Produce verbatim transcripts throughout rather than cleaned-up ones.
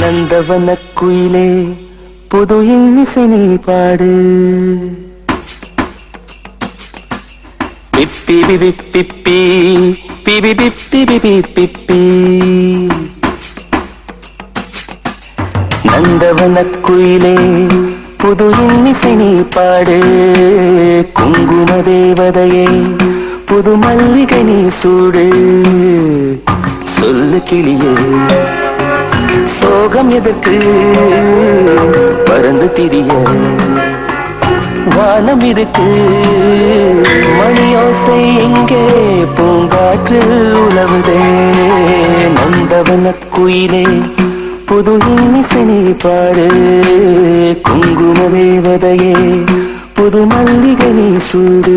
நந்தவன குயிலே புது இசை நீ பாடு. பிப்பி பிபி பிப்பி பிபி பிப்பி பிபி பிப்பி. நந்தவன குயிலே புது இசை நீ பாடு. குங்கும தேவதையே புது மல்லிகை நீ சூடு. சொல்லு கிளியே சோகம் எதற்கு பறந்து திரிய. வானம் இருக்கு மணியோசை இங்கே பூங்காற்று உலவுதே. நந்தவன குயிலே புது இசை நீ பாடு. குங்கும தேவதையே புது மல்லிகை நீ சூடு.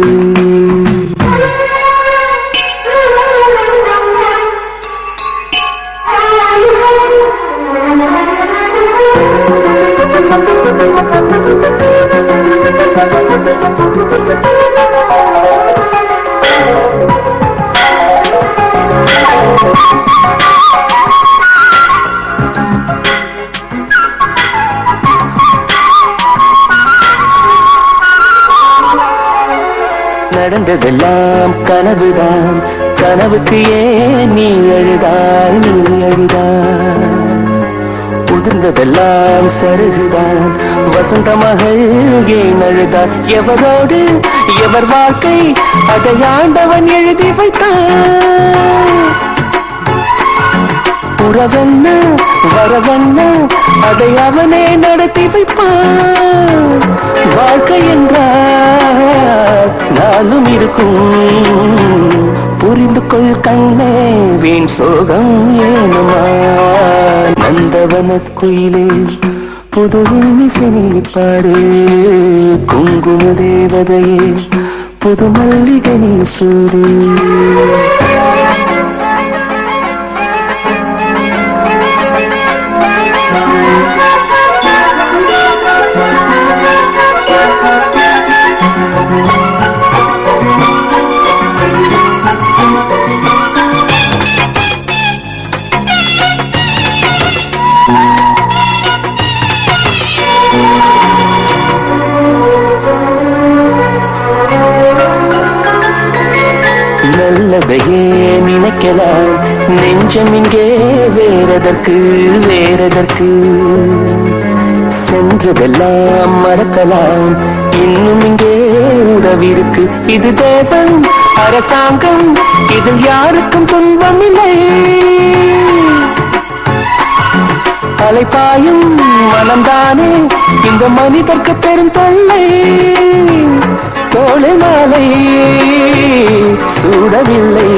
நடந்ததெல்லாம் கனவுதான். கனவுக்கு ஏன் நீ அழுதாய் நீ அழுதாய். உதிர்ந்ததெல்லாம் சருகுதான். வசந்த மகள் ஏன் அழுதார். எவரோடு எவர் வாழ்க்கை அதை ஆண்டவன் எழுதி வைத்தான். உறவென்ன வரவென்ன அதை அவனே நடத்தி வைப்பான். வாழ்க்கை என்றால் நானும் இருக்கும். புரிந்து கொள் கண்ணே வீண் சோகம் ஏனுமா. நந்தவன குயிலே புது இசை நீ பாடு. குங்கும தேவதையே புது மல்லிகை நீ சூடு. நல்லதையே நினைக்கலாம் நெஞ்சம் இங்கே வேறதற்கு வேறதற்கு. சென்றதெல்லாம் மறக்கலாம் இன்னும் இங்கே உறவிருக்கு. இது தேவன் அரசாங்கம் இதில் யாருக்கும் துன்பம் இல்லை. அலைப்பாயும் மனம்தானே இந்த மனிதர்க்கு பெரும் தொல்லை. தோளை மாலை சூடவில்லை.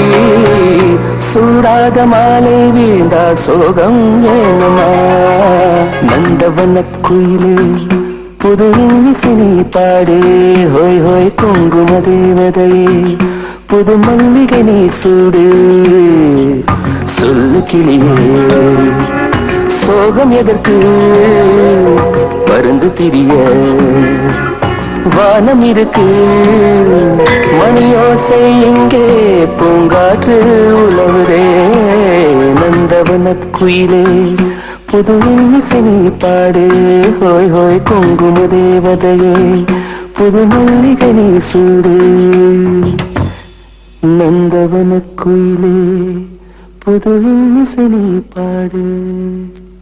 சூடாத மாலை வீழ்ந்தால் சோகம் ஏனுமா. நந்தவன குயிலே புது இசை நீ பாடு. ஹோய் ஹோய் குங்கும தேவதையே புது மல்லிகை நீ சூடு. சொல்லு கிளியே சோகம் எதற்கு பருந்து திரிய. வானம் இருக்கு மணியோசை இங்கே பூங்காற்று உலவுதே. நந்தவன குயிலே புது இசை நீ பாடு. ஹோய் ஹோய் குங்கும தேவதையே புது மல்லிகை நீ சூடு. நந்தவன குயிலே புது இசை நீ பாடு.